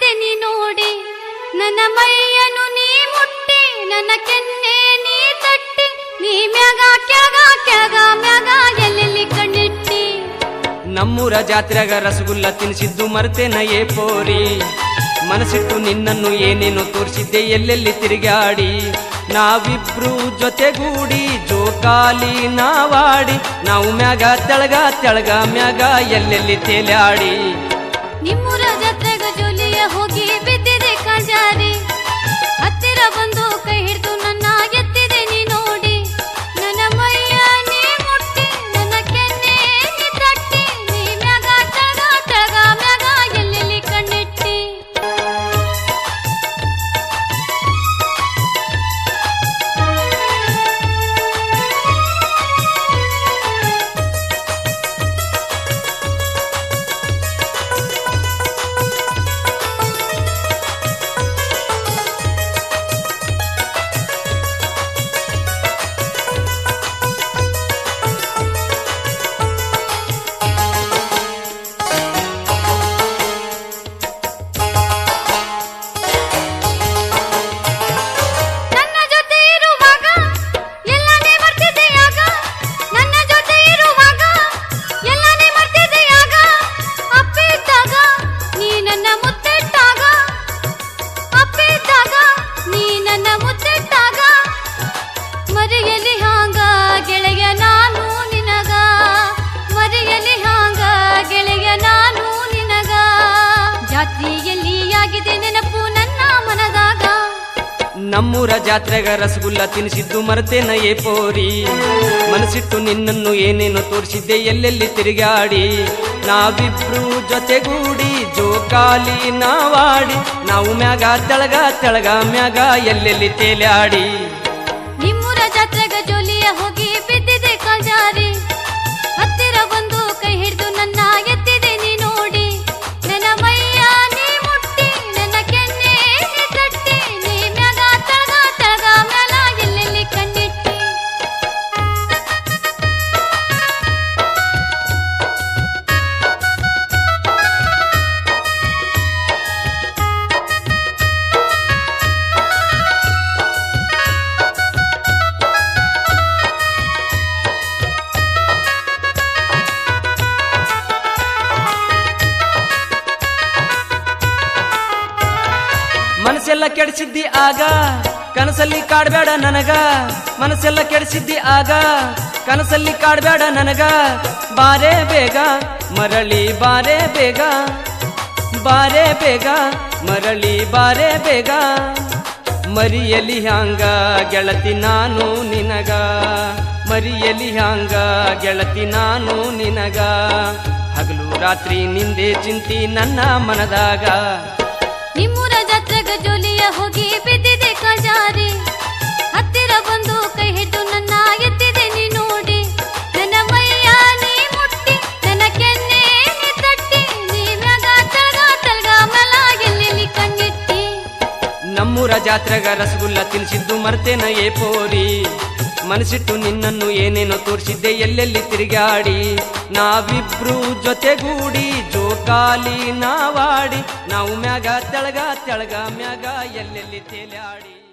ನೀ ನೋಡಿ ನನ್ನ ಮೈಯನ್ನು ನೀ ಮುಟ್ಟಿ ನನ್ನ ಕೆನ್ನೆ ನೀ ತಟ್ಟಿ ನೀ ಮ್ಯಾಗ ಕೆಳಗ ಕೆಳಗ ಮ್ಯಾಗ ಎಲ್ಲೆಲ್ಲಿ ಕಣ್ಣಿಟ್ಟಿ ನಮ್ಮೂರ ಜಾತ್ರೆಗ ರಸಗುಲ್ಲ ತಿನ್ಸಿದ್ದು ಮರ್ತೇನ ಏ ಪೋರಿ ಮನಸ್ಸಿಟ್ಟು ನಿನ್ನನ್ನು ಏನೇನು ತೋರಿಸಿದ್ದೆ ಎಲ್ಲೆಲ್ಲಿ ತಿರುಗಾಡಿ ನಾವಿಬ್ರು ಜೊತೆಗೂಡಿ ಜೋಕಾಲಿ ನಾವಾಡಿ ನಾವು ಮ್ಯಾಗ ತೆಳಗ ತೆಳಗ ಮ್ಯಾಗ ಎಲ್ಲೆಲ್ಲಿ ತೇಲಾಡಿ ನಿಮ್ಮೂರ ಜಾತ್ರೆಗ ಜೋಲಿಯ ಹೋಗಿ ಬಿದ್ದಿದೆ ಕಾಜಾರಿ ಹತ್ತಿರ ಬಂದು ಕೈ ಹಿಡಿದು ನನ್ನ ಎತ್ತಿದೆ ನೀ ನೋಡಿ ನನ್ನ ಮೈಯ ನೀ ಮುಟ್ಟಿ ನನ್ನ ಕೆನ್ನೆ ನೀ ತಟ್ಟಿ ನೀ ಮ್ಯಾಗ ತೆಳಗ ತೆಳಗ ಮ್ಯಾಗ ಎಲ್ಲೆಲ್ಲಿ ಕಣ್ಣಿಟ್ಟಿ ನಮ್ಮೂರ ಜಾತ್ರೆಗ ರಸಗುಲ್ಲ ತಿನ್ಸಿದ್ದು ಮರ್ತೇನ ಏ ಪೋರಿ ಮನಸ್ಸಿಟ್ಟು ನಿನ್ನನ್ನು ಏನೇನು ತೋರಿಸಿದ್ದೆ ಎಲ್ಲೆಲ್ಲಿ ತಿರುಗಾಡಿ ನಾವಿಬ್ರು ಜೊತೆಗೂಡಿ ಜೋಕಾಲಿ ನಾವಾಡಿ ನಾವು ಮ್ಯಾಗ ತೆಳಗ ತೆಳಗ ಮ್ಯಾಗ ಎಲ್ಲೆಲ್ಲಿ ತೇಲಾಡಿ ನಿಮ್ಮೂರ ಜಾತ್ರೆಗ ಜೋಲಿಯ ಹೋಗಿ ಬಿದ್ದಿದೆ ಕಾಜಾರಿ ಹತ್ತಿರ ಬಂದು ಕೈ ಹಿಡಿದು ನನ್ನ ಎತ್ತಿದೆ ನೀ ನೋಡಿ ನನ್ನ ಮೈಯ ನೀ ಮುಟ್ಟಿ ನನ್ನ ಕೆನ್ನೆ ನೀ ತಟ್ಟಿ ನೀ ಮ್ಯಾಗ ತೆಳಗ ತೆಳಗ ಮ್ಯಾಲ ಎಲ್ಲೆಲ್ಲಿ ಕಣ್ಣಿಟ್ಟಿ ಮನಸ್ಸೆಲ್ಲ ಕೆಡಿಸಿದ್ದಿ ಆಗ ಕನಸಲ್ಲಿ ಕಾಡ್ಬೇಡ ನನಗ ಮನಸ್ಸೆಲ್ಲ ಕೆಡಿಸಿದ್ದಿ ಆಗ ಕನಸಲ್ಲಿ ಕಾಡ್ಬೇಡ ನನಗ ಬಾರೇ ಬೇಗ ಮರಳಿ ಬಾರೇ ಬೇಗ ಬಾರೇ ಬೇಗ ಮರಳಿ ಬಾರೇ ಬೇಗ ಮರಿಯಲಿ ಹ್ಯಾಂಗ ಗೆಳತಿ ನಾನು ನಿನಗ ಮರಿಯಲಿ ಹ್ಯಾಂಗ ಗೆಳತಿ ನಾನು ನಿನಗ ಹಗಲು ರಾತ್ರಿ ನಿಂದೆ ಚಿಂತಿ ನನ್ನ ಮನದಾಗ ನಿಮ್ಮೂರ ಜಾತ್ರೆಗ ಜೋಲಿಯ ಹೋಗಿ ಬಿದ್ದಿದೆ ಕಾಜಾರಿ ಹತ್ತಿರ ಬಂದು ಕೈ ಹಿಡಿದು ನನ್ನ ಎತ್ತಿದೆ ನೀ ನೋಡಿ ನನ್ನ ಮೈಯ ನೀ ಮುಟ್ಟಿ ನನ್ನ ಕೆನ್ನೆ ನೀ ತಟ್ಟಿ ನೀ ಮ್ಯಾಗ ತೆಳಗ ತೆಳಗ ಮ್ಯಾಲ ಎಲ್ಲೆಲ್ಲಿ ಕಣ್ಣಿಟ್ಟಿ ನಮ್ಮೂರ ಜಾತ್ರೆಗ ರಸಗುಲ್ಲ ತಿನ್ಸಿದ್ದು ಮರ್ತೇನ ಏ ಪೋರಿ ಮನಸ್ಸಿಟ್ಟು ನಿನ್ನನ್ನು ಏನೇನೋ ತೋರಿಸಿದ್ದೆ ಎಲ್ಲೆಲ್ಲಿ ತಿರುಗಾಡಿ ನಾವಿಬ್ರು ಜೊತೆಗೂಡಿ ಜೋಕಾಲಿ ನಾವಾಡಿ ನಾವು ಮ್ಯಾಗ ತೆಳಗ ತೆಳಗ ಮ್ಯಾಗ ಎಲ್ಲೆಲ್ಲಿ ತೇಲಾಡಿ